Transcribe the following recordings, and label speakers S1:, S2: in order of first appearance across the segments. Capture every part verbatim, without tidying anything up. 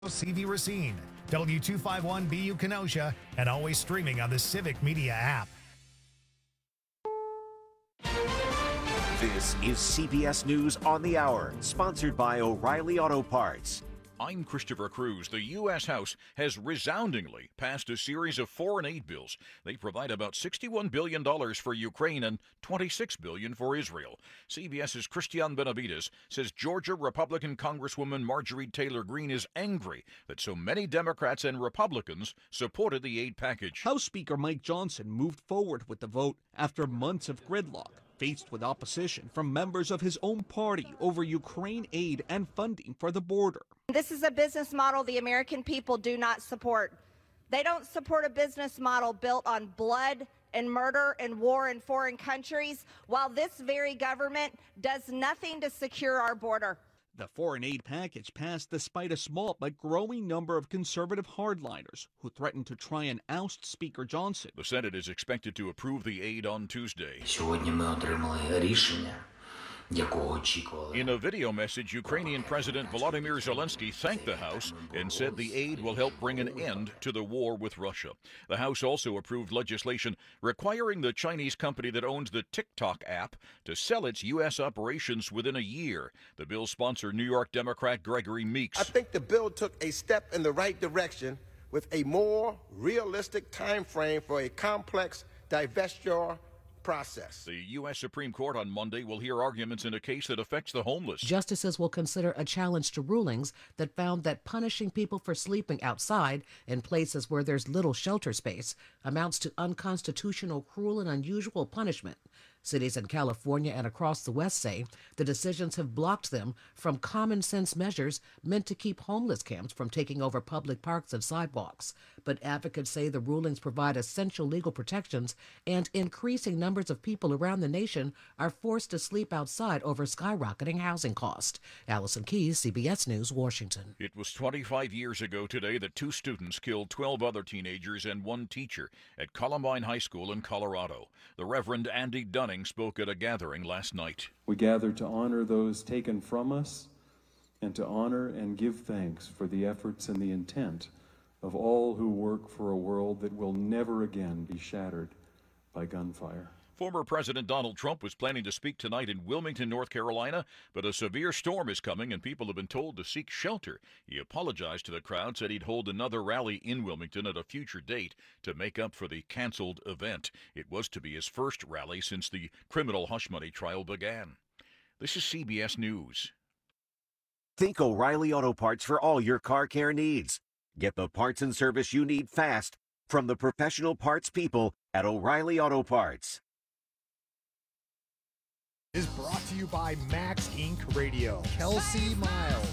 S1: C V Racine, W two fifty-one B U Kenosha, and always streaming on the Civic Media app.
S2: This is C B S News on the Hour, sponsored by O'Reilly Auto Parts.
S3: I'm Christopher Cruz. The U S House has resoundingly passed a series of foreign aid bills. They provide about sixty-one billion dollars for Ukraine and twenty-six billion dollars for Israel. CBS's Christian Benavides says Georgia Republican Congresswoman Marjorie Taylor Greene is angry that so many Democrats and Republicans supported the aid package.
S4: House Speaker Mike Johnson moved forward with the vote after months of gridlock, faced with opposition from members of his own party over Ukraine aid and funding for the border.
S5: This is a business model the American people do not support. They don't support a business model built on blood and murder and war in foreign countries, while this very government does nothing to secure our border.
S4: The foreign aid package passed despite a small but growing number of conservative hardliners who threatened to try and oust Speaker Johnson.
S3: The Senate is expected to approve the aid on Tuesday. In a video message, Ukrainian President Volodymyr Zelensky thanked the House and said the aid will help bring an end to the war with Russia. The House also approved legislation requiring the Chinese company that owns the TikTok app to sell its U S operations within a year. The bill's sponsor, New York Democrat Gregory Meeks.
S6: I think the bill took a step in the right direction with a more realistic time frame for a complex divestiture process.
S3: The U S Supreme Court on Monday will hear arguments in a case that affects the homeless.
S7: Justices will consider a challenge to rulings that found that punishing people for sleeping outside in places where there's little shelter space amounts to unconstitutional, cruel, and unusual punishment. Cities in California and across the West say the decisions have blocked them from common sense measures meant to keep homeless camps from taking over public parks and sidewalks. But advocates say the rulings provide essential legal protections, and increasing numbers of people around the nation are forced to sleep outside over skyrocketing housing costs. Allison Keyes, C B S News, Washington.
S3: It was twenty-five years ago today that two students killed twelve other teenagers and one teacher at Columbine High School in Colorado. The Reverend Andy Dunning spoke at a gathering last night.
S8: We gather to honor those taken from us and to honor and give thanks for the efforts and the intent of all who work for a world that will never again be shattered by gunfire.
S3: Former President Donald Trump was planning to speak tonight in Wilmington, North Carolina, but a severe storm is coming and people have been told to seek shelter. He apologized to the crowd, said he'd hold another rally in Wilmington at a future date to make up for the canceled event. It was to be his first rally since the criminal hush money trial began. This is C B S News.
S2: Think O'Reilly Auto Parts for all your car care needs. Get the parts and service you need fast from the professional parts people at O'Reilly Auto Parts.
S9: Is brought to you by Max Incorporated. Radio. Kelsey Miles.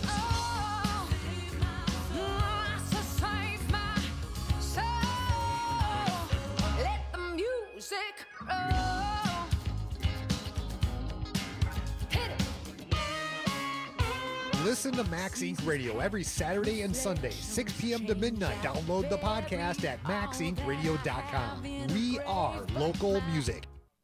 S9: Listen to Max Incorporated. Radio every Saturday and Sunday, six p.m. to midnight. Download the podcast at max inc radio dot com. We are local music.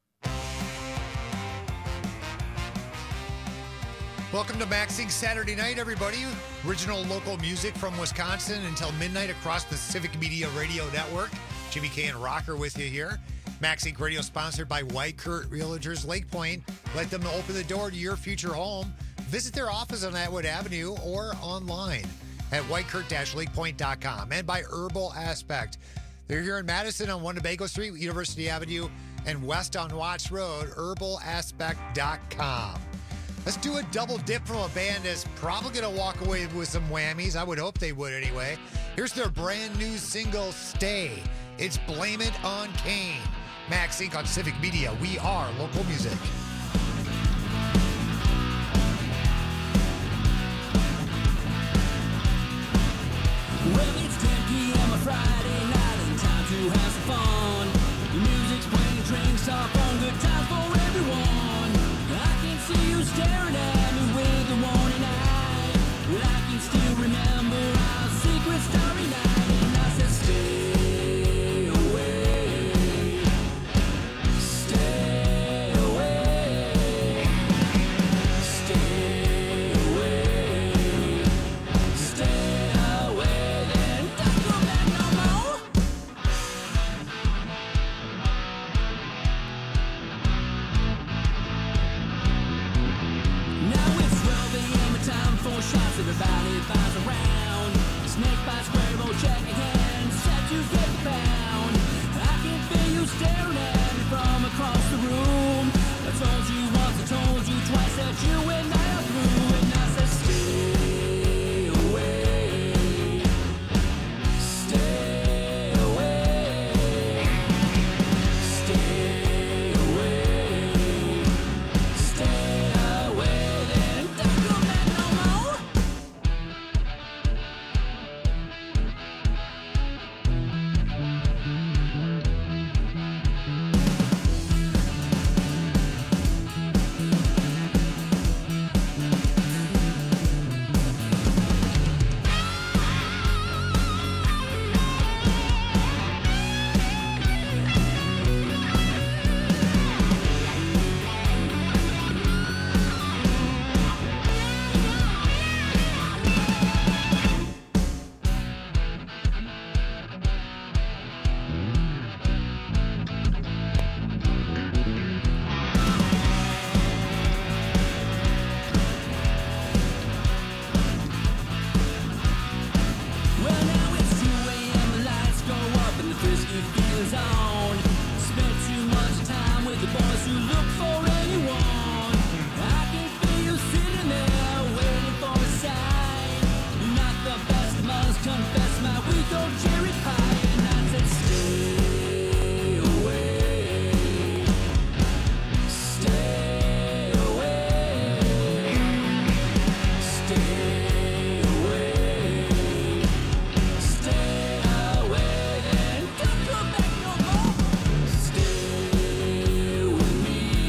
S10: Welcome to Max Inc Saturday Night, everybody. Original local music from Wisconsin until midnight across the Civic Media Radio Network. Jimmy K and Rocker with you here. Max Inc Radio sponsored by White Kurt Realtors Lake Point. Let them open the door to your future home. Visit their office on Atwood Avenue or online at white kurt dash lake point dot com. And by Herbal Aspect. They're here in Madison on Winnebago Street, University Avenue, and west on Watts Road, herbal aspect dot com. Let's do a double dip from a band that's probably going to walk away with some whammies. I would hope they would anyway. Here's their brand new single, Stay. It's Blame It on Kane. Max Inc on Civic Media. We are local music.
S11: Well, it's ten p.m. on Friday night and time to have some fun. The music's playing, drinks are fun, good times for everyone. I can see you staring at me with a warning eye. Well, I can still remember our secret starry night. And I said, stay away, stay away. look for anyone. I can feel you sitting there waiting for a sign. You're not the best, must confess my weak old cherry pie. And I said, stay away, stay away, stay away, stay away, and don't come back no more. Stay with me.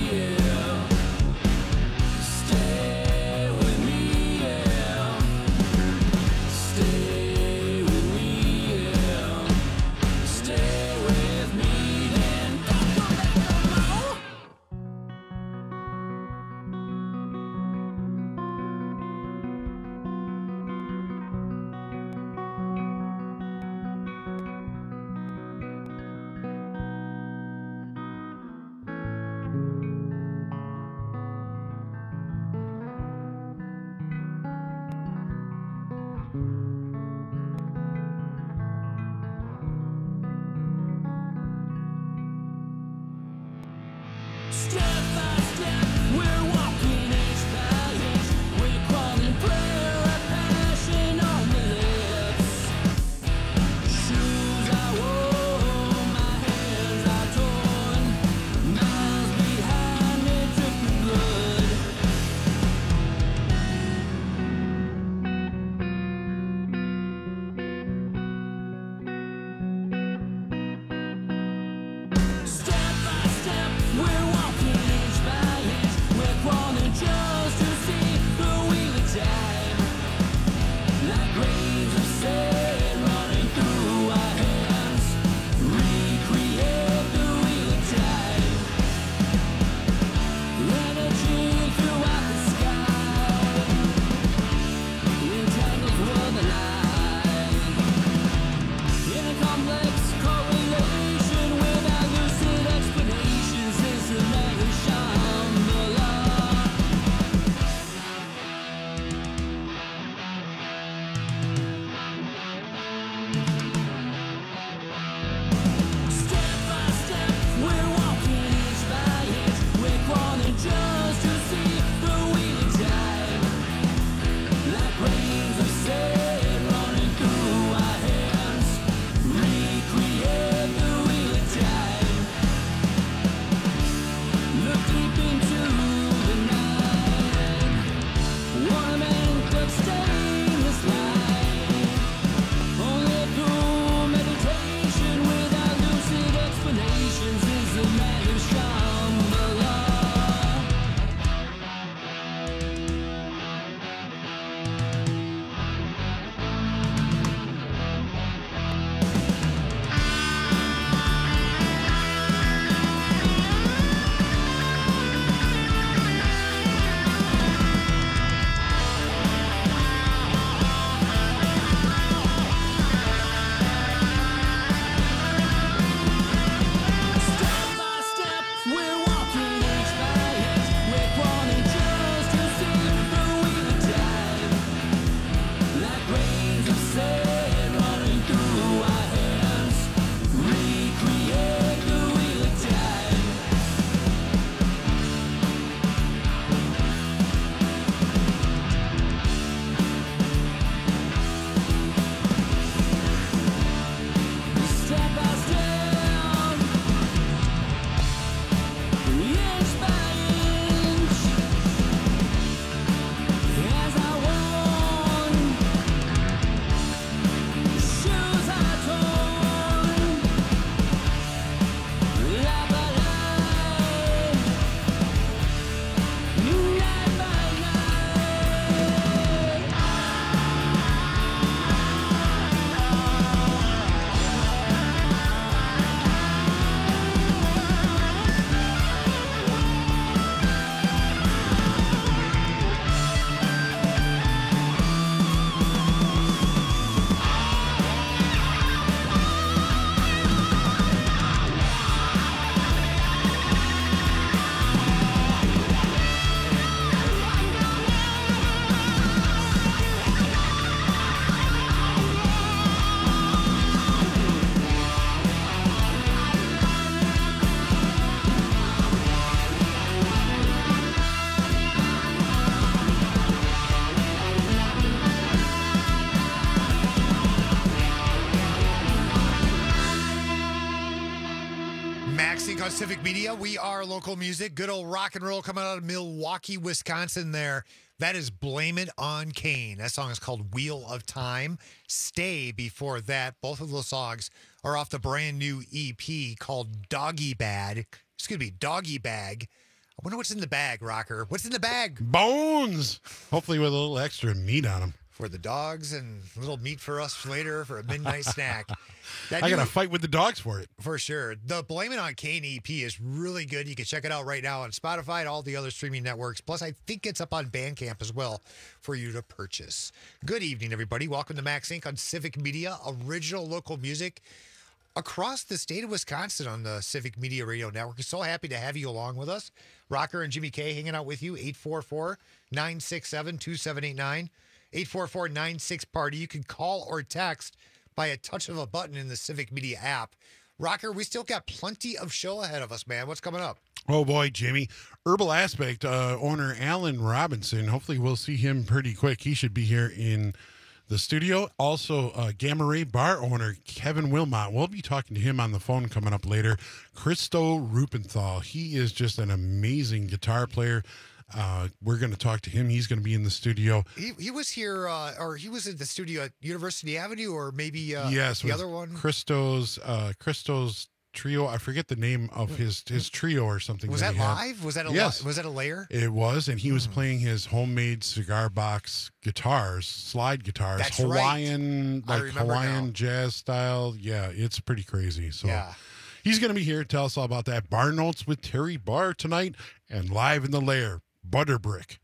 S10: on Civic Media. We are local music. Good old rock and roll coming out of Milwaukee, Wisconsin there. That is Blame It on Kane. That song is called Wheel of Time. Stay before that. Both of those songs are off the brand new E P called Doggy Bag. Excuse me, Doggy Bag. I wonder what's in the bag, Rocker. What's in the bag?
S12: Bones. Hopefully with a little extra meat on them.
S10: For the dogs and a little meat for us later for a midnight snack. That
S12: I got to
S10: new-
S12: fight with the dogs for it.
S10: For sure. The Blame It on Kane E P is really good. You can check it out right now on Spotify and all the other streaming networks. Plus, I think it's up on Bandcamp as well for you to purchase. Good evening, everybody. Welcome to Max Incorporated on Civic Media, original local music across the state of Wisconsin on the Civic Media Radio Network. So happy to have you along with us. Rocker and Jimmy K hanging out with you. eight four four, nine six seven, two seven eight nine. eight four four, nine six, party. You can call or text by a touch of a button in the Civic Media app. Rocker, we still got plenty of show ahead of us, man. What's coming up?
S12: Oh, boy, Jimmy. Herbal Aspect uh, owner Alan Robinson. Hopefully we'll see him pretty quick. He should be here in the studio. Also, uh, Gamma Ray bar owner Kevin Wilmot. We'll be talking to him on the phone coming up later. Christo Rupenthal. He is just an amazing guitar player. Uh, we're going to talk to him. He's going to be in the studio.
S10: He he was here, uh, or he was at the studio at University Avenue, or maybe uh,
S12: yes,
S10: the other one.
S12: Christo's uh, Christo's trio. I forget the name of his his trio or something.
S10: Was that,
S12: he had.
S10: live? Was that a
S12: yes.
S10: li- was that a layer?
S12: It was, and he was playing his homemade cigar box guitars, slide guitars,
S10: That's
S12: Hawaiian,
S10: right. I
S12: like
S10: remember
S12: Hawaiian
S10: now.
S12: jazz style. Yeah, it's pretty crazy. So
S10: Yeah.
S12: he's going to be here to tell us all about that. Bar Notes with Terry Barr tonight, and live in the lair, Butterbrick.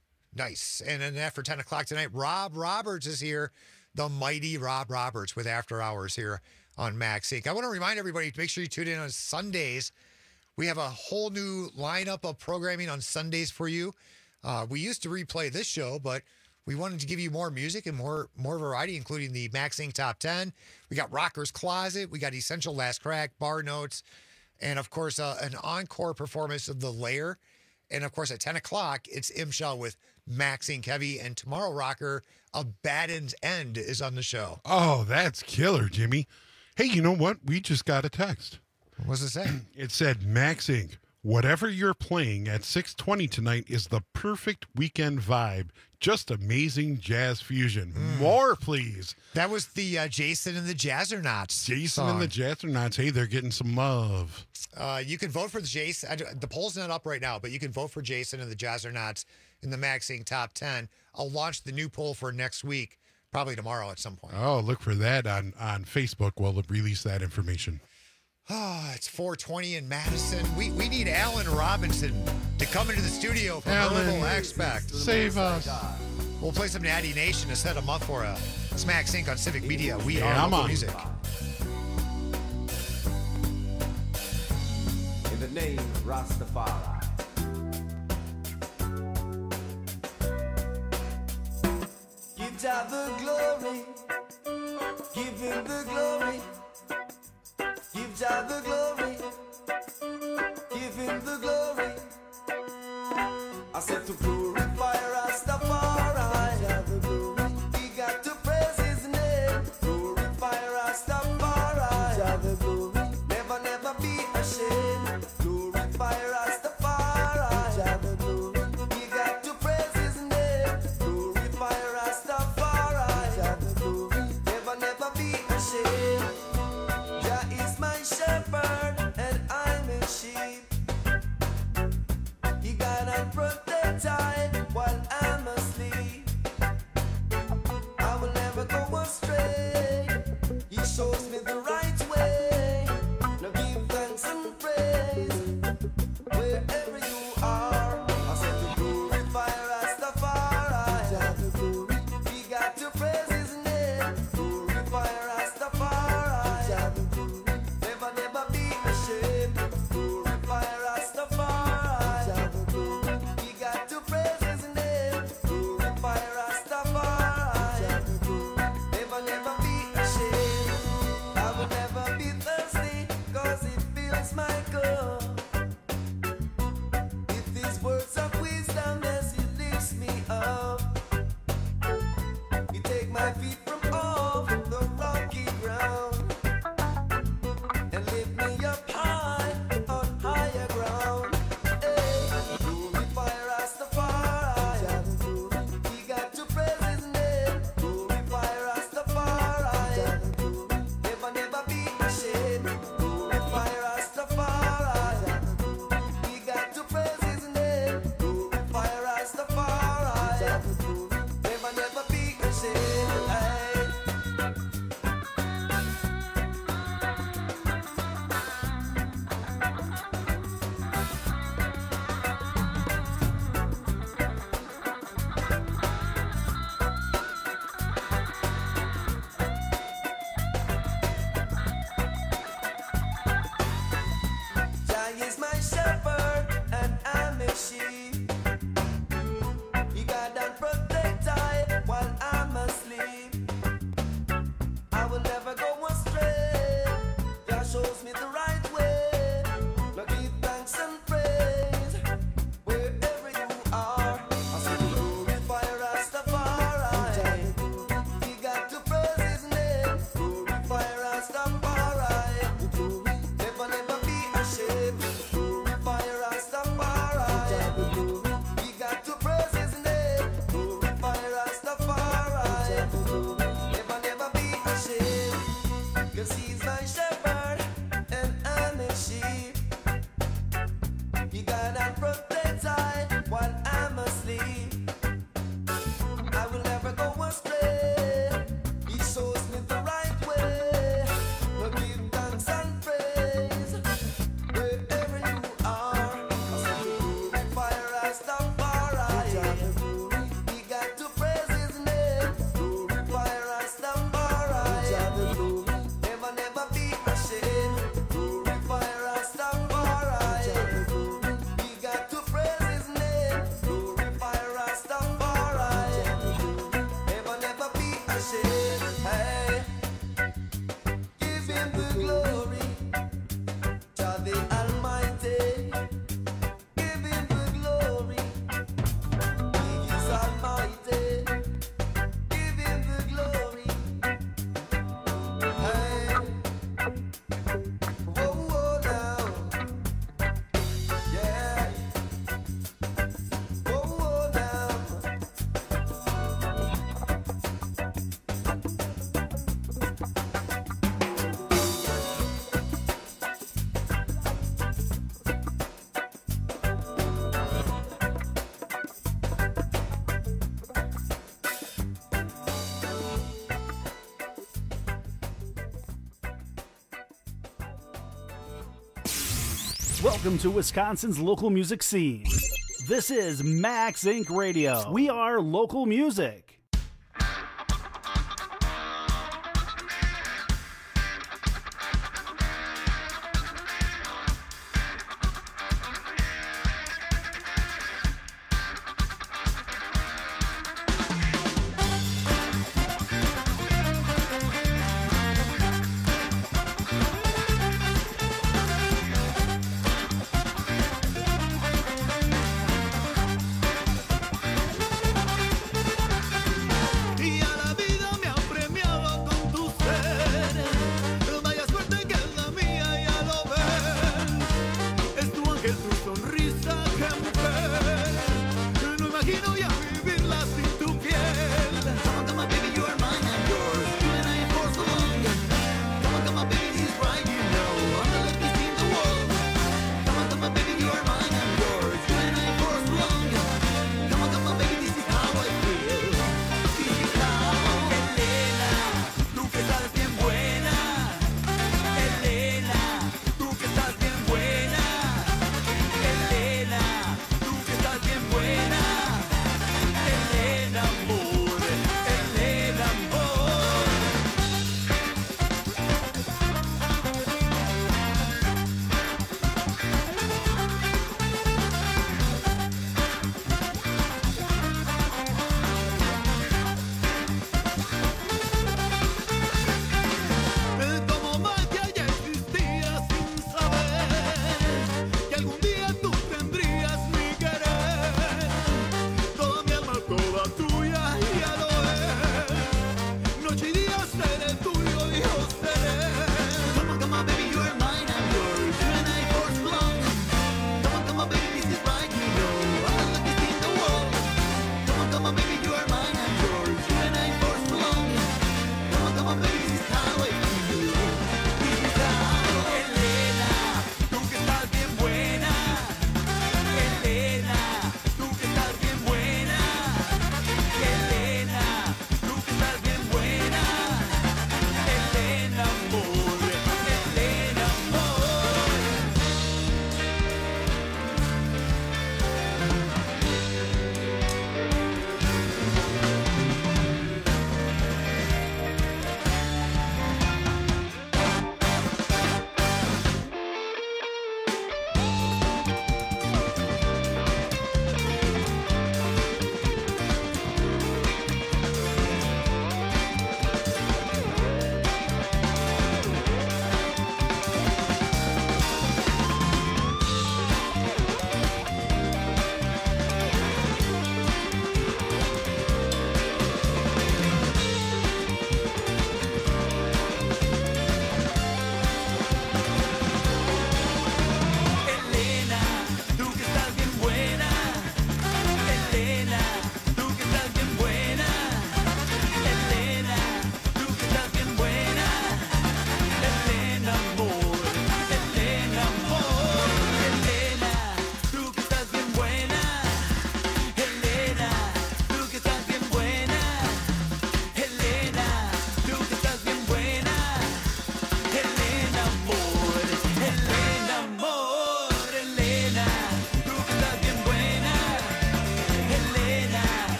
S10: Nice. And then after ten o'clock tonight, Rob Roberts is here, the mighty Rob Roberts with After Hours here on Max Inc. I want to remind everybody to make sure you tune in on Sundays. We have a whole new lineup of programming on Sundays for you. Uh, we used to replay this show, but we wanted to give you more music and more more variety, including the Max Inc Top ten. We got Rocker's Closet. We got Essential Last Crack, Bar Notes, and, of course, uh, an encore performance of The Lair. And, of course, at ten o'clock, it's Imshell with Max Inc Heavy. And tomorrow, Rocker, A Baden's End is on the show.
S12: Oh, that's killer, Jimmy. Hey, you know what? We just got a text.
S10: What does it say?
S12: It said, Max Incorporated, whatever you're playing at six twenty tonight is the perfect weekend vibe. Just amazing jazz fusion.
S10: Mm.
S12: More, please.
S10: That was the uh, Jason and the Jazzernauts
S12: Jason
S10: song.
S12: and the Jazzernauts. Hey, they're getting some love.
S10: Uh, you can vote for the Jason. I, the poll's not up right now, but you can vote for Jason and the Jazzernauts in the Max Inc Top ten. I'll launch the new poll for next week, probably tomorrow at some point.
S12: Oh, look for that on, on Facebook. We'll release that information.
S10: Oh, it's four twenty in Madison. We we need Alan Robinson to come into the studio for
S12: Alan,
S10: Herbal Aspect.
S12: Save us.
S10: We'll play some Natty Nation to set him up for a Max Inc on Civic Media. We
S12: Yeah,
S10: are
S12: I'm
S10: local
S12: on.
S10: music.
S13: In the name of Rastafari. Give Jah the glory. Give him the glory. Give Jah the glory. Give him the glory. I said to glorify Rastafari. Jah the glory. We got to praise his name. Glorify Rastafari. Jah the glory. Never, never be ashamed. Glorify Rastafari. Jah the glory. We got to praise his name. Glorify Rastafari. Jah the glory. Never, never be ashamed. Jah is my shepherd and I'm his sheep. He guide and protect I never go astray. Jah shows me the right way. Now give thanks and praise wherever you are. I say glorify Rastafari. We got to praise His name. Glorify Rastafari. Never, never be ashamed. Glorify Rastafari. We got to praise His name. Glorify Rastafari. Never, never be ashamed. 'Cause He's my shepherd and I'm His sheep. He guides and protects I while I'm asleep. I will never go astray. He shows me the right way. Now give thanks and praise wherever you are. I say glorify Rastafari. We got to praise His name. Glorify Rastafari. Never, never be ashamed. Glorify Rastafari. We got to praise His name. Glorify Rastafari. Never, never be ashamed. Hey, give Him the glory. Jah the Almighty. Give Him the glory. He is Almighty. Give Him the glory. Hey, whoa, whoa, now. Yeah. Whoa, whoa, now.
S14: Welcome to Wisconsin's local music scene. This is Max Incorporated. Radio. We are local music.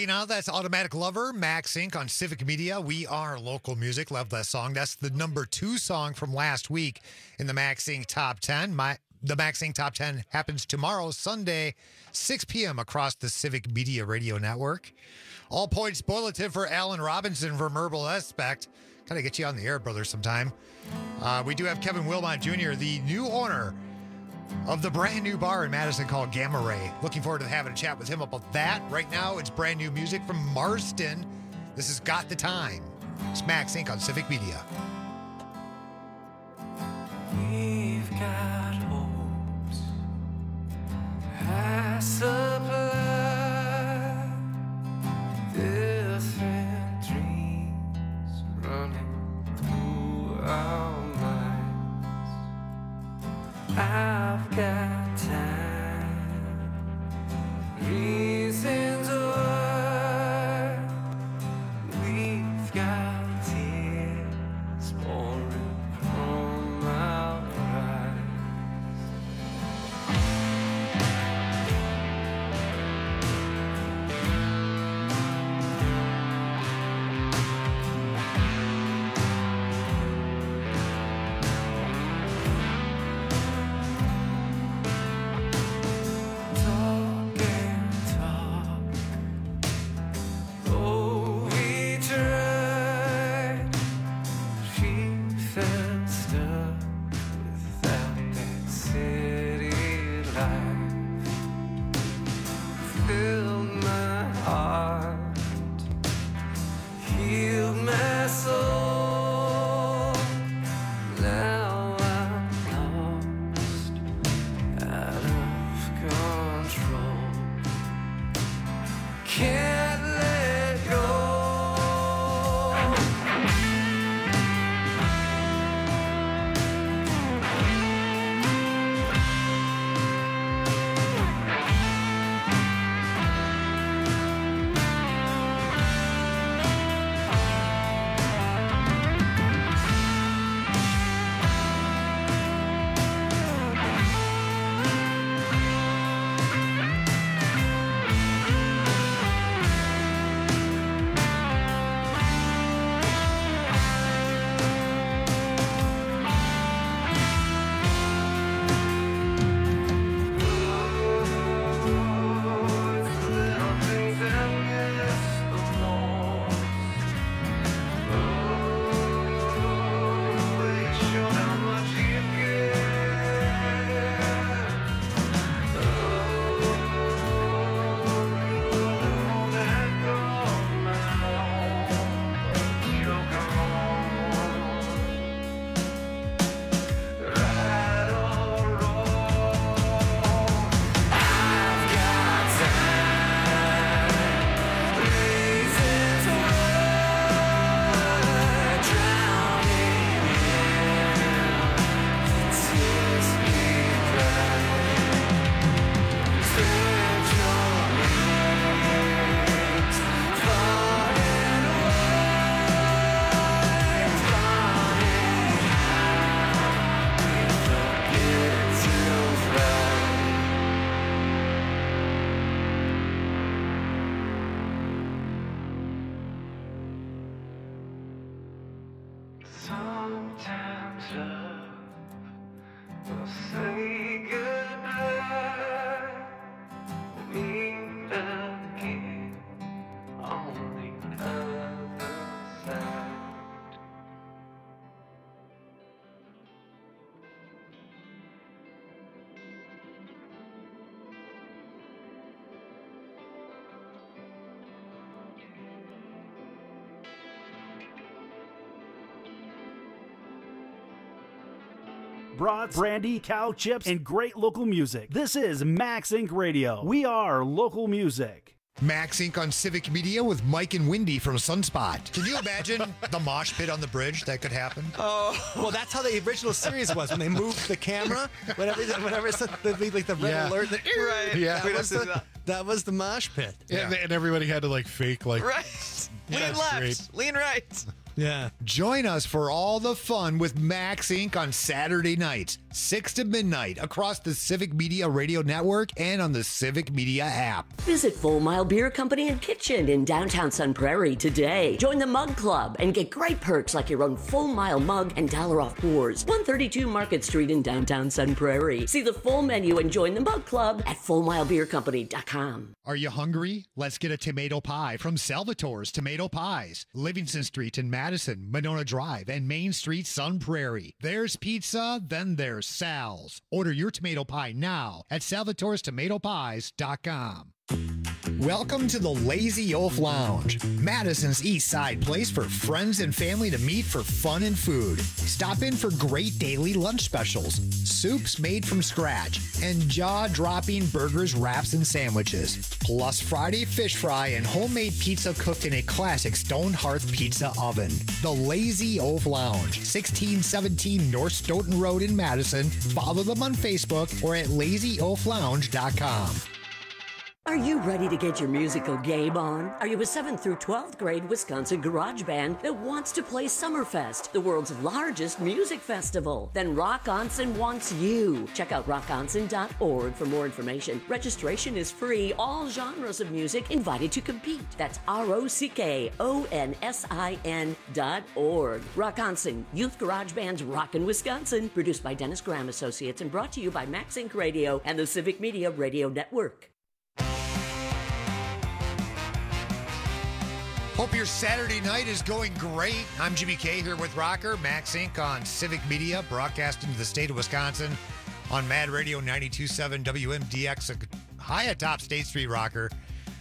S10: you know, that's Automatic Lover, Max Inc on Civic Media. We are local music. Love that song. That's the number two song from last week in the Max Inc Top ten. My The Max Inc Top ten happens tomorrow, Sunday, six p.m. across the Civic Media Radio Network. All points bulletin for Alan Robinson from Herbal Aspect. Got to get you on the air, brother, sometime. Uh, we do have Kevin Wilmot Junior, the new owner of the brand new bar in Madison called Gamma Ray. Looking forward to having a chat with him about that. Right now, it's brand new music from Marston. This has Got the Time. It's Max Inc on Civic Media.
S13: We've got hopes, high supply, different dreams running through our minds. I've got time, reasons why we've got tears pouring from our eyes. Talk and talk, oh we tried. She felt stuck without that city life. Filled my heart, healed my soul. Now I'm lost, out of control. Can't let go. Sometimes love will say goodbye, meet again on the other side.
S14: Brats, brandy, cow chips, and great local music. This is Max Inc Radio. We are local music.
S10: Max Inc on Civic Media with Mike and Wendy from Sunspot. Can you imagine the mosh pit on the bridge that could happen?
S15: Oh, well, that's how the original series was when they moved the camera. Whenever, whenever it's the, like the red
S12: Yeah.
S15: alert, the,
S12: Right. Yeah.
S15: that,
S12: We'd
S15: was
S12: have to
S15: the,
S12: do that.
S15: that was the mosh pit.
S12: And, and everybody had to like fake like
S15: Right.
S12: Yeah,
S15: Lean left,
S12: straight.
S15: lean right. Yeah.
S10: Join us for all the fun with Max Inc on Saturday night. six to midnight across the Civic Media Radio Network and on the Civic Media app.
S16: Visit Full Mile Beer Company and Kitchen in downtown Sun Prairie today. Join the Mug Club and get great perks like your own Full Mile mug and dollar off pours. one thirty-two Market Street in downtown Sun Prairie. See the full menu and join the Mug Club at full mile beer company dot com.
S10: Are you hungry? Let's get a tomato pie from Salvatore's Tomato Pies. Livingston Street in Madison, Monona Drive, and Main Street, Sun Prairie. There's pizza, then there's Sal's. Order your tomato pie now at salvatores tomato pies dot com. Welcome to the Lazy Oaf Lounge, Madison's East Side place for friends and family to meet for fun and food. Stop in for great daily lunch specials, soups made from scratch, and jaw-dropping burgers, wraps, and sandwiches. Plus Friday fish fry and homemade pizza cooked in a classic stone hearth pizza oven. The Lazy Oaf Lounge, sixteen seventeen North Stoughton Road in Madison. Follow them on Facebook or at lazy oaf lounge dot com.
S16: Are you ready to get your musical game on? Are you a seventh through twelfth grade Wisconsin garage band that wants to play Summerfest, the world's largest music festival? Then Rock Onsen wants you. Check out rock onsen dot org for more information. Registration is free. All genres of music invited to compete. That's R O C K O N S I N dot org. Rock Onsen, Youth Garage Band's Rockin' Wisconsin. Produced by Dennis Graham Associates and brought to you by Max Inc Radio and the Civic Media Radio Network.
S10: Hope your Saturday night is going great. I'm Jimmy K here with Rocker, Max Incorporated on Civic Media, broadcasting to the state of Wisconsin on Mad Radio ninety-two point seven W M D X, high atop State Street, Rocker.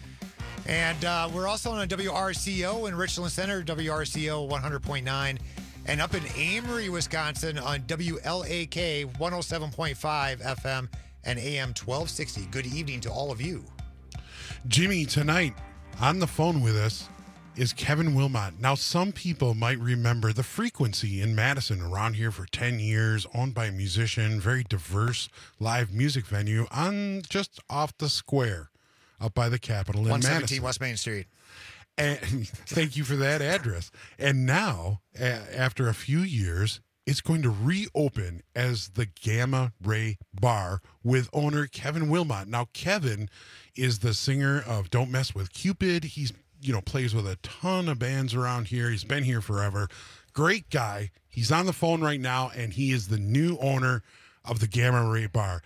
S10: And uh, we're also on a W R C O in Richland Center, W R C O one hundred point nine, and up in Amory, Wisconsin on W L A K one oh seven point five F M and A M twelve sixty. Good evening to all of you.
S12: Jimmy, tonight on the phone with us is Kevin Wilmot. Now, some people might remember the Frequency in Madison, around here for ten years, owned by a musician, very diverse live music venue on just off the square up by the Capitol in
S10: one seventeen
S12: Madison.
S10: West Main Street.
S12: And thank you for that address. And now, a- after a few years, it's going to reopen as the Gamma Ray Bar with owner Kevin Wilmot. Now, Kevin is the singer of Don't Mess with Cupid. He's you know, plays with a ton of bands around here. He's been here forever. Great guy. He's on the phone right now, and he is the new owner of the Gamma Ray Bar.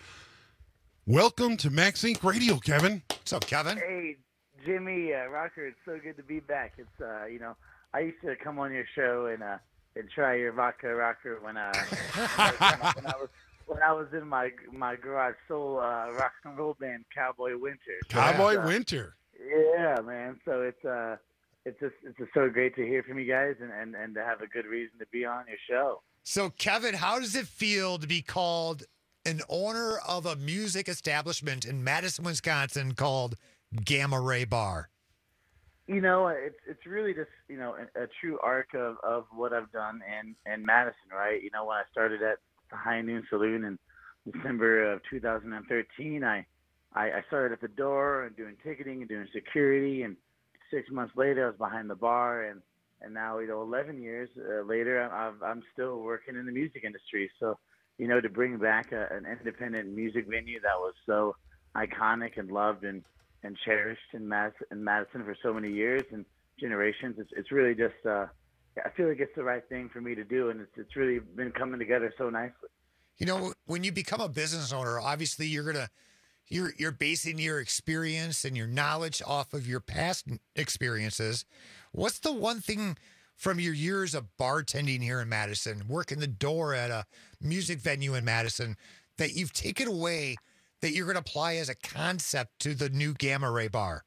S12: Welcome to Max Incorporated Radio, Kevin.
S10: What's up, Kevin?
S17: Hey, Jimmy, uh, Rocker, it's so good to be back. It's, uh, you know, I used to come on your show and uh, and try your vodka rocker when, uh, when I was when I was in my my garage soul uh, rock and roll band, Cowboy Winter. So
S12: Cowboy
S17: uh,
S12: Winter.
S17: Yeah, man. So it's uh, it's just it's just so great to hear from you guys and, and, and to have a good reason to be on your show.
S10: So, Kevin, how does it feel to be called an owner of a music establishment in Madison, Wisconsin called Gamma Ray Bar?
S17: You know, it's it's really just, you know, a, a true arc of, of what I've done in, in Madison, right? You know, when I started at the High Noon Saloon in December of two thousand thirteen, I I, I started at the door and doing ticketing and doing security, and six months later I was behind the bar, and, and now, you know, eleven years uh, later, I'm, I'm still working in the music industry. So, you know, to bring back a, an independent music venue that was so iconic and loved and, and cherished in Madison, in Madison for so many years and generations, it's, it's really just, uh, I feel like it's the right thing for me to do, and it's, it's really been coming together so nicely.
S10: You know, when you become a business owner, obviously you're going to You're you're basing your experience and your knowledge off of your past experiences. What's the one thing from your years of bartending here in Madison, working the door at a music venue in Madison, that you've taken away that you're going to apply as a concept to the new Gamma Ray Bar?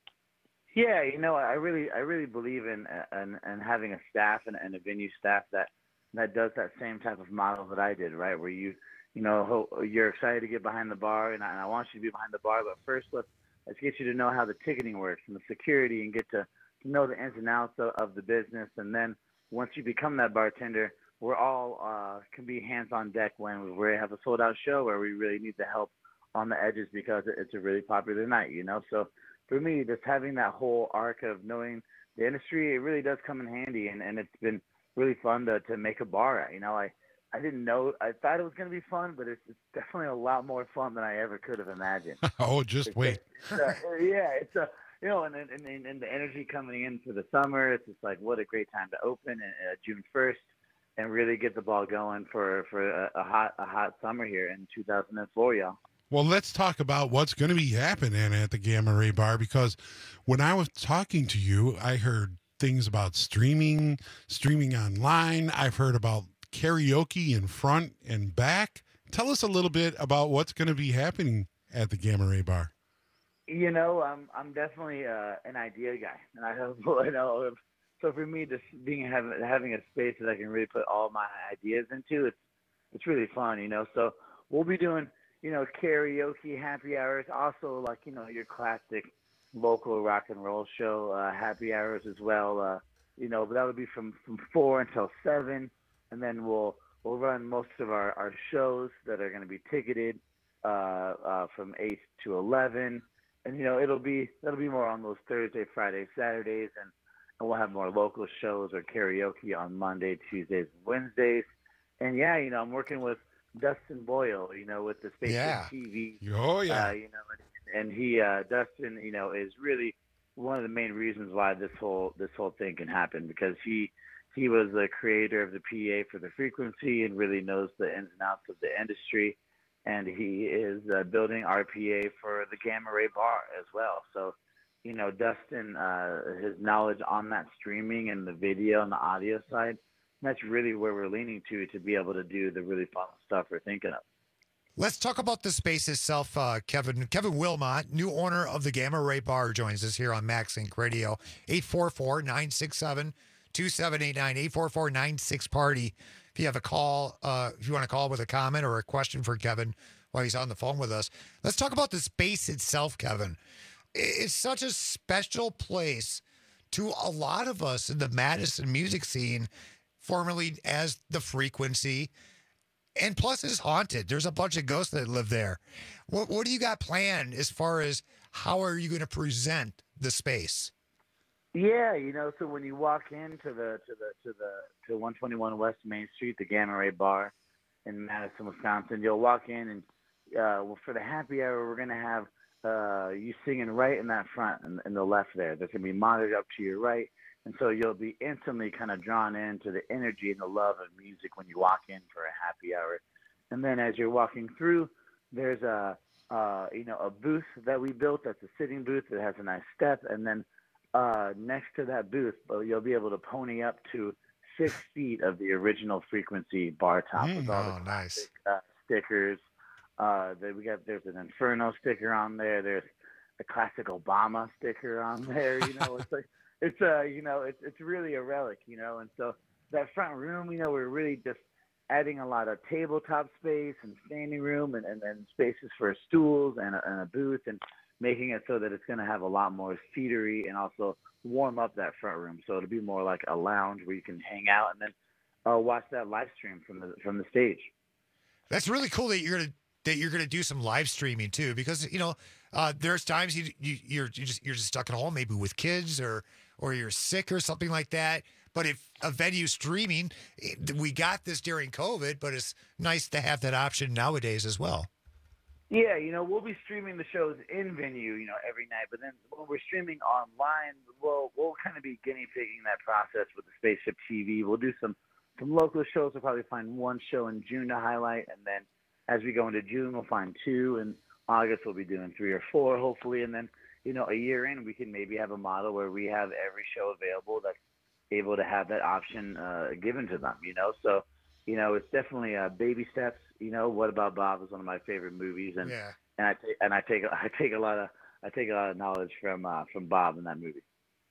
S17: Yeah, you know, I really I really believe in in, in having a staff and, and a venue staff that that does that same type of model that I did, right? Where you You know, you're excited to get behind the bar, and I, and I want you to be behind the bar. But first, let's let's get you to know how the ticketing works and the security, and get to, to know the ins and outs of, of the business. And then once you become that bartender, we're all uh, can be hands on deck when we have a sold out show where we really need the help on the edges because it's a really popular night. You know, so for me, just having that whole arc of knowing the industry, it really does come in handy, and, and it's been really fun to to make a bar at. You know, I. I didn't know. I thought it was going to be fun, but it's, it's definitely a lot more fun than I ever could have imagined.
S12: Oh, just
S17: It's
S12: wait.
S17: It's a, yeah, it's a you know, and, and and and the energy coming in for the summer. It's just like what a great time to open uh, June first and really get the ball going for for a, a hot a hot summer here in two thousand four, y'all.
S12: Well, let's talk about what's going to be happening at the Gamma Ray Bar, because when I was talking to you, I heard things about streaming, streaming online. I've heard about karaoke in front and back. Tell us a little bit about what's going to be happening at the Gamma Ray Bar.
S17: You know, I'm I'm definitely uh, an idea guy, and I have I know. So for me, just being having having a space that I can really put all my ideas into, it's it's really fun. You know, so we'll be doing you know karaoke happy hours, also like you know your classic local rock and roll show uh, happy hours as well. Uh, you know, but that would be from from four until seven, and then we'll we'll run most of our our shows that are going to be ticketed uh, uh, from eight to eleven. And, you know, it'll be, it'll be more on those Thursday, Friday, Saturdays, and, and we'll have more local shows or karaoke on Monday, Tuesdays, and Wednesdays. And, yeah, you know, I'm working with Dustin Boyle, you know, with the Spaceship
S12: Yeah.
S17: T V.
S12: Oh, yeah.
S17: Uh, you know, and, and he, uh, Dustin, you know, is really one of the main reasons why this whole, this whole thing can happen, because he, he was the creator of the P A for the frequency and really knows the ins and outs of the industry. And he is uh, building R P A for the Gamma Ray Bar as well. So, you know, Dustin, uh, his knowledge on that streaming and the video and the audio side, that's really where we're leaning to, to be able to do the really fun stuff we're thinking of.
S10: Let's talk about the space itself, uh, Kevin. Kevin Wilmot, new owner of the Gamma Ray Bar, joins us here on Max Inc Radio. eight four four, nine six seven, two seven eight nine, eight four four, nine six party. If you have a call, uh, if you want to call with a comment or a question for Kevin while he's on the phone with us. Let's talk about the space itself, Kevin. It's such a special place to a lot of us in the Madison music scene, formerly as the Frequency. And plus, it's haunted. There's a bunch of ghosts that live there. What, what do you got planned as far as how are you going to present the space?
S17: Yeah, you know, so when you walk into the to the to the to one twenty-one West Main Street, the Gamma Ray Bar in Madison, Wisconsin, you'll walk in and uh, well, for the happy hour, we're gonna have uh, you singing right in that front in, in the left there. There's gonna be monitored up to your right, and so you'll be instantly kind of drawn into the energy and the love of music when you walk in for a happy hour. And then as you're walking through, there's a uh, you know a booth that we built that's a sitting booth that has a nice step, and then Uh, next to that booth, but you'll be able to pony up to six feet of the original Frequency bar top
S10: Mm,
S17: with all
S10: oh,
S17: the
S10: nice.
S17: uh, stickers. Uh, that we got there's an Inferno sticker on there. There's a classic Obama sticker on there. You know, it's like it's a uh, you know it's it's really a relic. You know, and so that front room, you know, we're really just adding a lot of tabletop space and standing room and and, and spaces for stools and a, and a booth and making it so that it's going to have a lot more seatery and also warm up that front room. So it'll be more like a lounge where you can hang out and then uh, watch that live stream from the from the stage.
S10: That's really cool that you're gonna that you're gonna do some live streaming too, because you know uh, there's times you, you you're you just you're just stuck at home, maybe with kids or or you're sick or something like that. But if a venue streaming, it, we got this during COVID, but it's nice to have that option nowadays as well.
S17: Yeah, you know, we'll be streaming the shows in venue, you know, every night. But then when we're streaming online, we'll we'll kind of be guinea pigging that process with the Spaceship T V. We'll do some some local shows. We'll probably find one show in June to highlight, and then as we go into June, we'll find two. And August, we'll be doing three or four, hopefully. And then, you know, a year in, we can maybe have a model where we have every show available that's able to have that option uh, given to them. You know, so. You know, it's definitely uh, baby steps. You know, What About Bob is one of my favorite movies, and
S10: yeah.
S17: and I take and I take I take a lot of I take a lot of knowledge from uh, from Bob in that movie.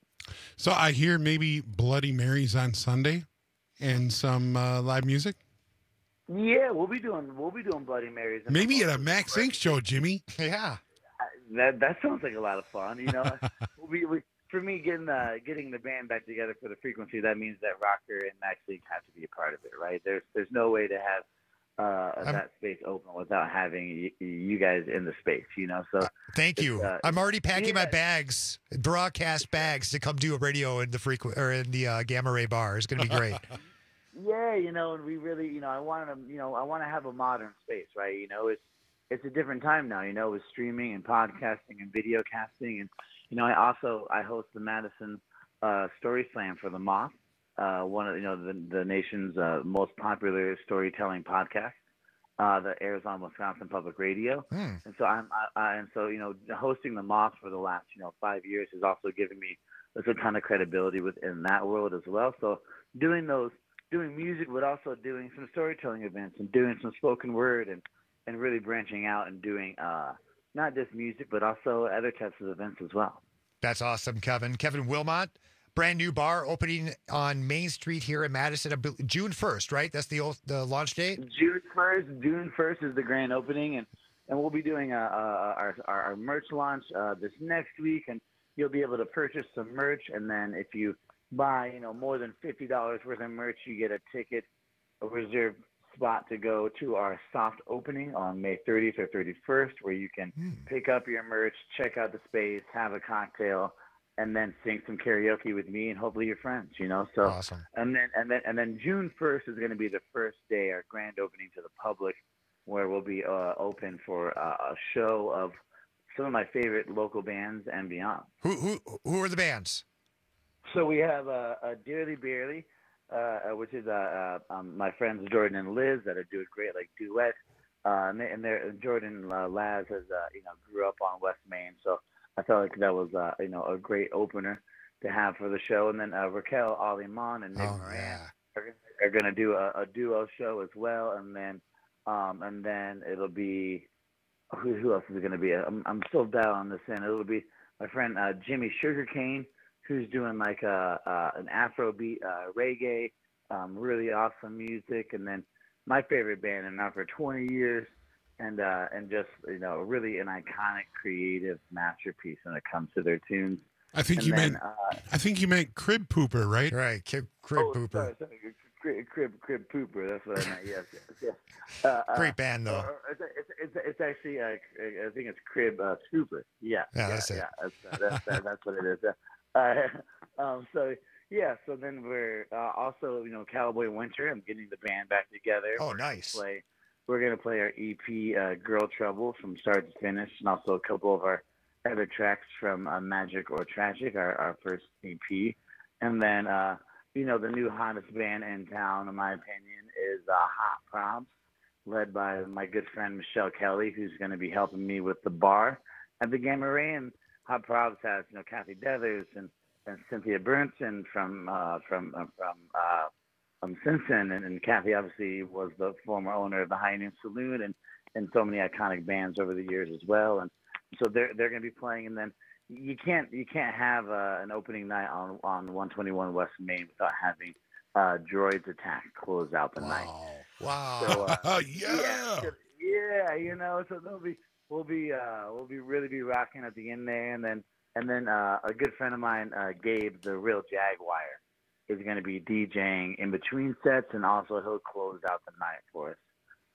S12: So I hear maybe Bloody Marys on Sunday, and some uh, live music.
S17: Yeah, we'll be doing we'll be doing Bloody Marys.
S12: Maybe at a Max Inc show, Jimmy.
S10: Yeah,
S17: that that sounds like a lot of fun. You know, we'll be, we, for me, getting uh, getting the band back together for the Frequency, that means that Rocker and Max Inc have to be a part of it, right? There's there's no way to have uh, that space open without having y- you guys in the space, you know. So
S10: thank you.
S17: Uh,
S10: I'm already packing
S17: yeah.
S10: my bags, broadcast bags, to come do a radio in the frequent or in the uh, Gamma Ray Bar. It's going to be great.
S17: Yeah, you know, and we really, you know, I want to, you know, I want to have a modern space, right? You know, it's it's a different time now, you know, with streaming and podcasting and video casting, and you know, I also I host the Madison uh, Story Slam for the Moth, uh, one of you know the the nation's uh, most popular storytelling podcast uh, that airs on Wisconsin Public Radio,
S10: Hmm.
S17: and so I'm I, I, and so you know hosting the Moth for the last you know five years has also given me a ton of credibility within that world as well. So doing those. Doing music, but also doing some storytelling events and doing some spoken word and, and really branching out and doing uh, not just music, but also other types of events as well.
S10: That's awesome, Kevin. Kevin Wilmot, brand new bar opening on Main Street here in Madison, I bel- June first, right? That's the old, the launch date?
S17: June first, June first is the grand opening, and, and we'll be doing a, a, our, our our merch launch uh, this next week, and you'll be able to purchase some merch, and then if you buy, you know, more than fifty dollars worth of merch, you get a ticket, a reserved spot to go to our soft opening on May thirtieth or thirty-first, where you can pick up your merch, check out the space, have a cocktail, and then sing some karaoke with me and hopefully your friends, you know. So
S10: awesome.
S17: And then and then and then June first is going to be the first day, our grand opening to the public, where we'll be uh, open for uh, a show of some of my favorite local bands and beyond.
S10: Who who who are the bands?
S17: So we have uh, uh, Dearly Barely, uh, which is uh, uh, um, my friends Jordan and Liz that are doing great, like duet. Uh, and, they, and they're, Jordan uh, Laz has, uh, you know, grew up on West Main, so I felt like that was, uh, you know, a great opener to have for the show. And then uh, Raquel Aliman and Nick
S10: Oh,
S17: Moran
S10: yeah.
S17: are, are going to do a, a duo show as well. And then, um, and then it'll be who, who else is it going to be? I'm, I'm still dialing this in. It'll be my friend uh, Jimmy Sugarcane, who's doing like a, uh, an Afrobeat uh, reggae, um, really awesome music, and then my favorite band, and now for twenty years, and uh, and just you know really an iconic creative masterpiece when it comes to their tunes.
S12: I think
S17: And
S12: you
S17: then,
S12: meant
S17: uh,
S12: I think you meant Crib Pooper, right?
S10: Right, Crib, crib
S17: oh,
S10: Pooper.
S17: Sorry, sorry, crib, crib, crib Pooper. That's what I meant. Yes, yes, yes. Uh, uh,
S10: Great band, though.
S17: or- or It's, it's, it's, it's actually, uh, I think it's Crib uh, Scooper. Yeah,
S10: Yeah, that's it.
S17: Yeah, that's, uh, that's, that, that's what it is. Uh, um, so yeah, so then we're uh, also, you know, Cowboy Winter. I'm getting the band back together.
S10: Oh,
S17: We're gonna
S10: nice.
S17: Play, we're gonna play our E P, uh, Girl Trouble, from start to finish, and also a couple of our other tracks from uh, Magic or Tragic, our, our first E P, and then uh, you know, the new hottest band in town, in my opinion, is uh, Hot Probs, led by my good friend Michelle Kelly, who's going to be helping me with the bar at the Gamma Ray. And Hot Probs has, you know, Kathy Deathers and, and Cynthia Burnson from uh, from uh, from uh, from Simpson, and, and Kathy obviously was the former owner of the High Noon Saloon and, and so many iconic bands over the years as well. And so they're they're going to be playing, and then you can't you can't have uh, an opening night on on one twenty-one West Main without having uh, Droids Attack close out the night.
S10: Wow.
S17: So, uh,
S12: yeah.
S17: yeah, yeah, you know, so they'll be we'll be uh, we'll be really be rocking at the end there, and then and then uh, a good friend of mine, uh, Gabe, the Real Jaguar, is going to be DJing in between sets, and also he'll close out the night for us.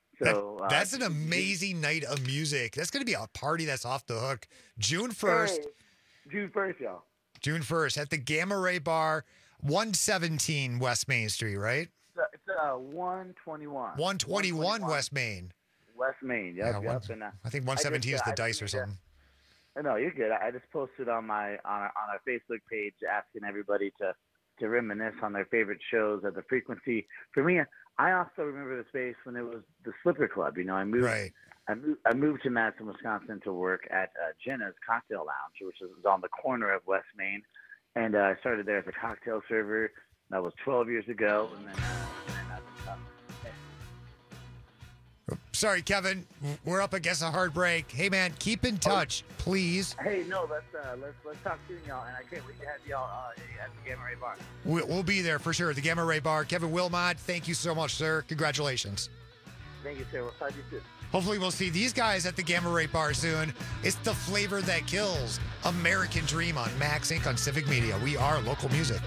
S17: So uh,
S10: That's an amazing night of music. That's going to be a party that's off the hook. June first.
S17: Hey, June first, y'all.
S10: June first at the Gamma Ray Bar, one seventeen West Main Street, right?
S17: It's, uh, it's uh, one twenty-one.
S10: one twenty-one West Main.
S17: West Main, yep,
S10: Yeah,
S17: yep.
S10: one-
S17: and, uh,
S10: I think one seventeen
S17: just,
S10: is the
S17: uh, I
S10: dice or
S17: just, uh,
S10: something.
S17: No, you're good. I just posted on my on our, on our Facebook page asking everybody to to reminisce on their favorite shows at the Frequency. For me, I also remember the space when it was the Slipper Club. You know, I moved
S10: Right.
S17: I moved I moved to Madison, Wisconsin to work at uh, Jenna's Cocktail Lounge, which is on the corner of West Main, and uh, I started there as a cocktail server. That was twelve years ago, and then. Uh, and then uh,
S10: Sorry, Kevin. We're up against a hard break. Hey, man, keep in touch, please.
S17: Hey, no, let's uh, let's let's talk soon, y'all, and I can't wait to have y'all uh, at the Gamma Ray Bar.
S10: We- We'll be there for sure. The Gamma Ray Bar. Kevin Wilmot, thank you so much, sir. Congratulations.
S17: Thank you, sir. We'll talk to you soon.
S10: Hopefully, we'll see these guys at the Gamma Ray Bar soon. It's the flavor that kills. American Dream on Max Incorporated on Civic Media. We are local music.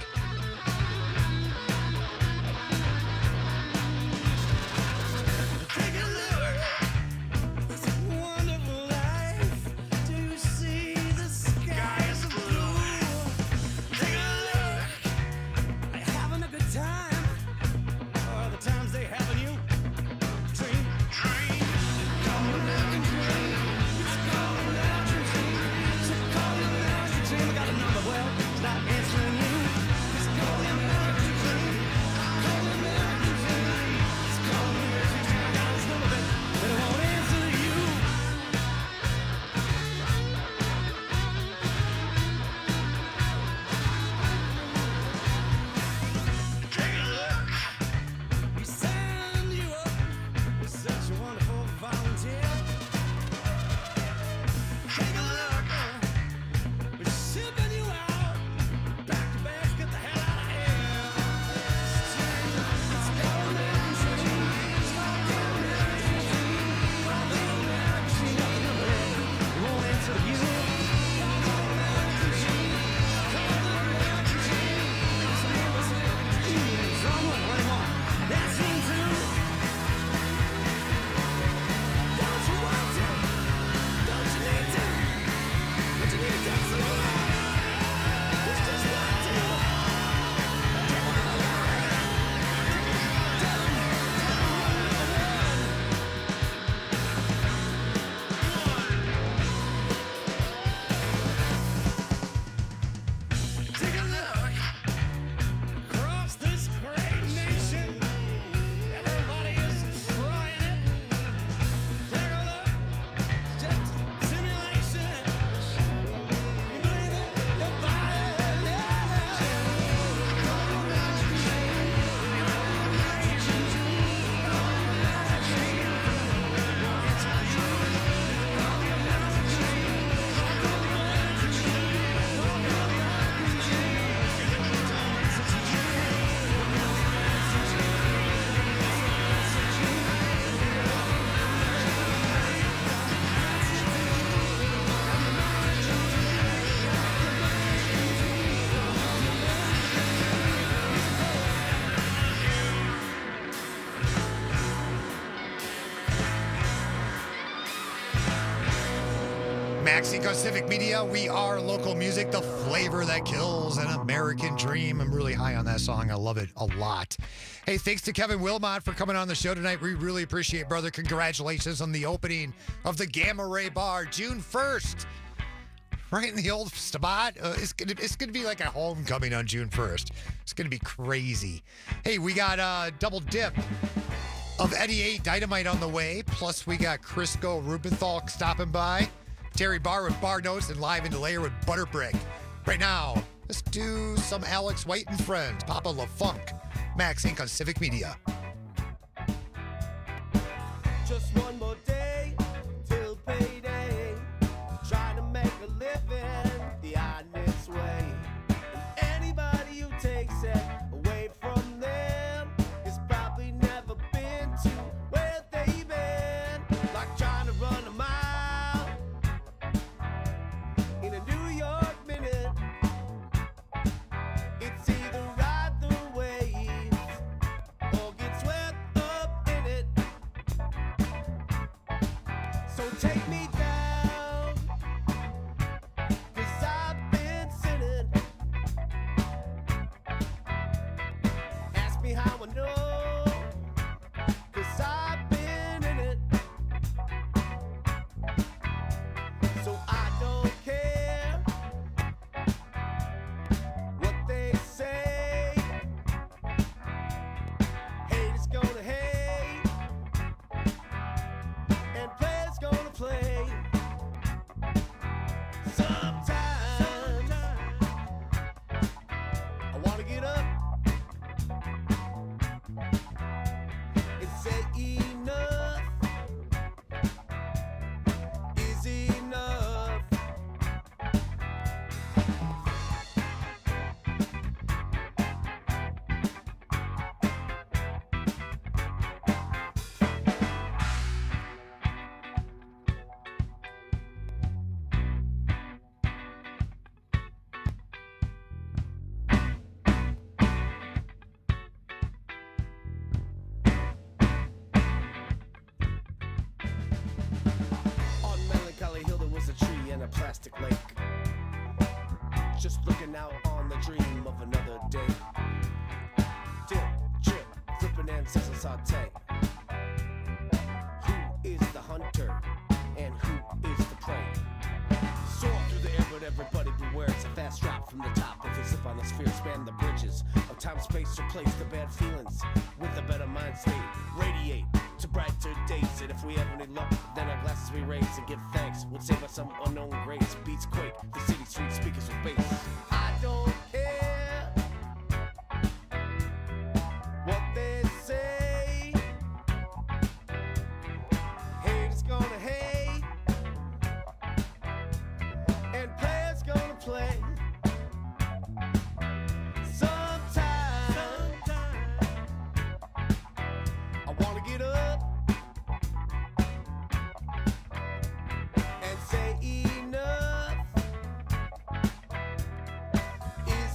S10: Maxine on Civic Media. We are local music, the flavor that kills an American dream. I'm really high on that song. I love it a lot. Hey, thanks to Kevin Wilmot for coming on the show tonight. We really appreciate it, brother. Congratulations on the opening of the Gamma Ray Bar June first. Right in the old spot. Uh, it's gonna it's gonna be like a homecoming on June first. It's gonna be crazy. Hey, we got a uh, double dip of Eddie eight Dynamite on the way. Plus, we got Crisco Rubenthal stopping by. Terry Barr with Bar Notes and Live in Delayer with Butterbrick. Right now, let's do some Alex White and Friends. Papa LaFunk. Max Inc on Civic Media.
S13: Just one more day till payday. Trying to make a living the honest way. And anybody who takes it away from them has probably never been to where they've been. Like trying to run a mile in a New York minute. It's either ride the waves or get swept up in it. So take me down, 'cause I've been sinning. Ask me how I know, 'cause I've been in it. So I don't care what they say. Haters gonna hate, and players gonna play. Sometimes I wanna get up and say enough is enough. On Melancholy Hill there was a tree and a plastic lake. Just looking out on the dream of another day. Dip, chip, flipping and sizzle saute. Who is the hunter and who is the prey? Soar through the air but everybody beware. It's a fast drop from the top. If you slip on the sphere, span the bridges of time, space, replace the bad feelings with a better mind state. Radiate to brighter days, and if we have any luck, then our glasses we raise and give thanks. Would save us some unknown grace. Beats quake, the city street speakers with bass. I don't care what they say. Haters gonna hate, and players gonna play. Sometimes I wanna get up and say enough is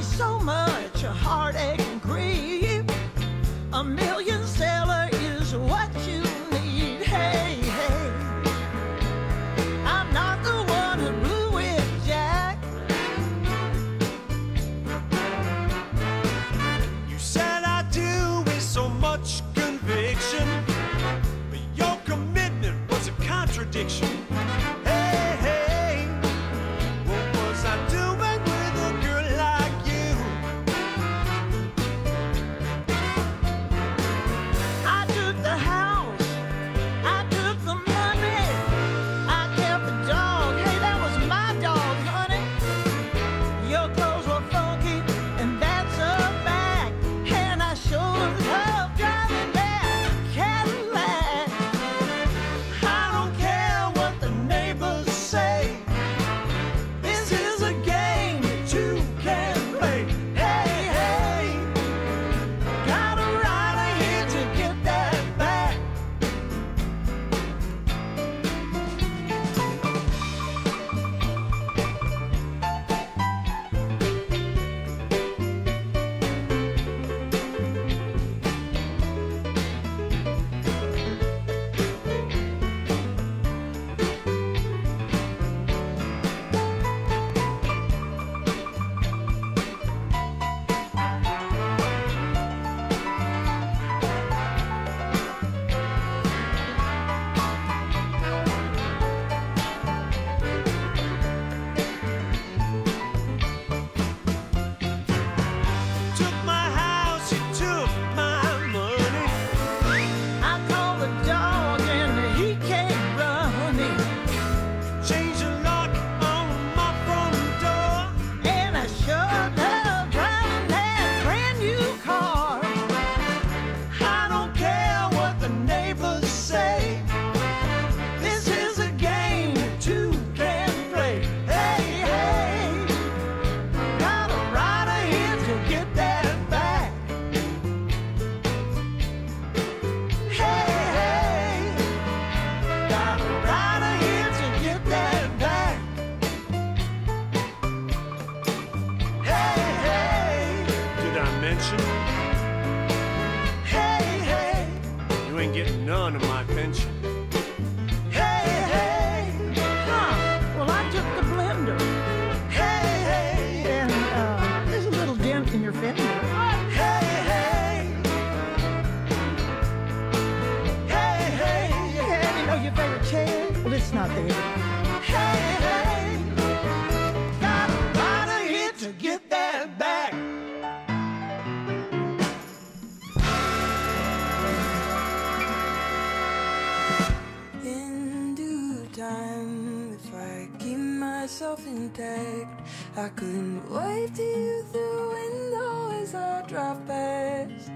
S18: me so much heartache and grief. A million sailor is what you need. Hey, hey, I'm not the one who blew it, Jack.
S11: You said I do with so much conviction, but your commitment was a contradiction. Hey, hey, what was I doing with a girl like you?
S18: I took the house, I took the money, I kept the dog. Hey, that was my dog, honey. Your clothes were funky, and that's a fact. And I sure love driving that Cadillac. I don't care what the neighbors say. This is a game that you can play. Hey, hey, got a rider here to get that back.
S11: Took my house, you took my money.
S18: I called the dog and he came running.
S11: Changed the lock on my front door.
S18: And I sure love driving that brand new car. I don't care what the neighbors say. This is a game that two can play. Hey, hey, got a rider here to get that back. Hey, hey, got a rider here to get that back. Hey, hey,
S11: Did I mention
S18: hey, hey,
S11: you ain't getting none of my pension?
S18: hey, hey. Huh, well, I took the blender. Hey, hey, and uh, there's a little dent in your fender. Hey, hey, hey, hey, and you know your favorite chair? Well, it's not there. Hey, hey, got a rider here to get that back.
S13: In due time, if I keep myself intact, I couldn't wave to you through the window as I drive past.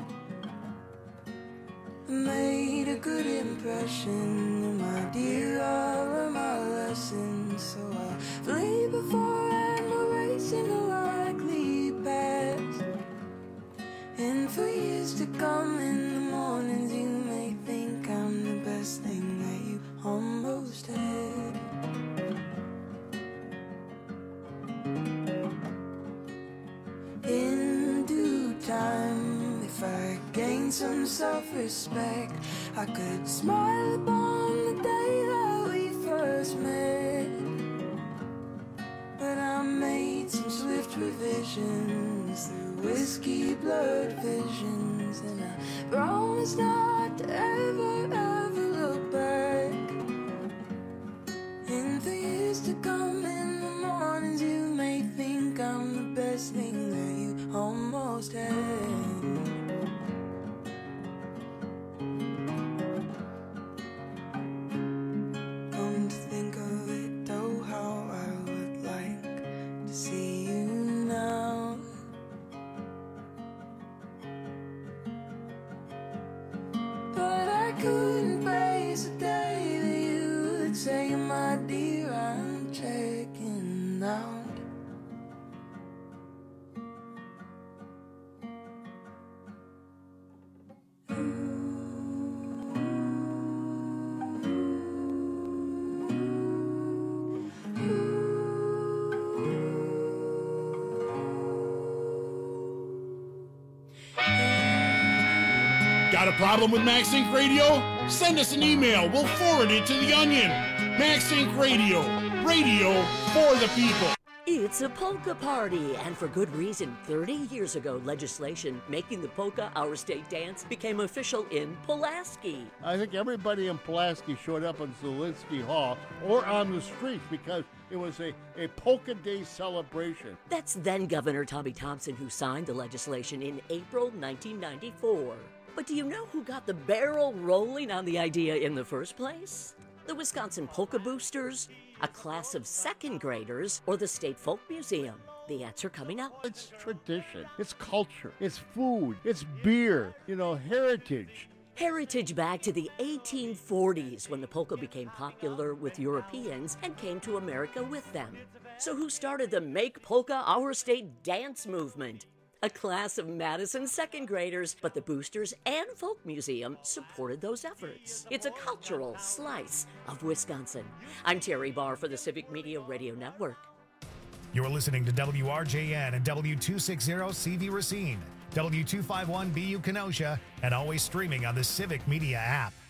S13: I made a good impression, my dear, I learned my lesson. So I flee before I'm erasing a likely past. And for years to come, in the mornings you may think I'm the best thing that you almost had. In due time, if I gain some self-respect, I could smile upon the day that we first met. But I made some swift revisions through whiskey blurred visions, and I promise not to ever, ever look back. In the years to come, in the mornings you may think I'm the best thing that you almost had. Come to think of it, oh how I would like to see you now. But I couldn't
S12: Got a problem with MaxInc Radio? Send us an email. We'll forward it to the Onion. MaxInc Radio. Radio for the people.
S16: It's a polka party, and for good reason. thirty years ago, legislation making the polka our state dance became official in Pulaski.
S19: I think everybody in Pulaski showed up in Zielinski Hall or on the streets because it was a, a polka day celebration.
S16: That's then Governor Tommy Thompson who signed the legislation in April nineteen ninety-four. But do you know who got the barrel rolling on the idea in the first place? The Wisconsin Polka Boosters, a class of second graders, or the State Folk Museum? The answer coming up.
S19: It's tradition, it's culture, it's food, it's beer, you know, heritage.
S16: Heritage back to the eighteen forties when the polka became popular with Europeans and came to America with them. So who started the Make Polka Our State dance movement? A class of Madison second graders, but the Boosters and Folk Museum supported those efforts. It's a cultural slice of Wisconsin. I'm Terry Barr for the Civic Media Radio Network.
S1: You're listening to W R J N and W two sixty C V Racine, W two fifty-one B U Kenosha, and always streaming on the Civic Media app.